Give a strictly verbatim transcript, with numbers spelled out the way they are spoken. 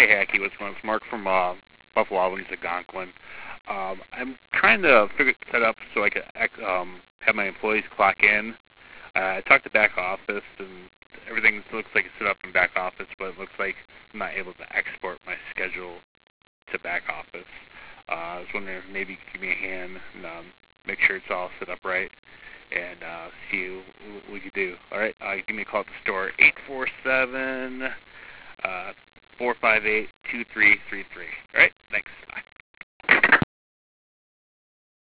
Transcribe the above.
Hey, Hacky, what's going on? It's Mark from uh, Buffalo Wild Wings Algonquin. Um, I'm trying to figure set up so I can um, have my employees clock in. Uh, I talked to back office, and everything looks like it's set up in back office, but it looks like I'm not able to export my schedule to back office. Uh, I was wondering if maybe you could give me a hand and um, make sure it's all set up right and uh, see what we could do. All right, uh, give me a call at the store, eight four seven, four five eight, two three three three. All right, thanks. Bye.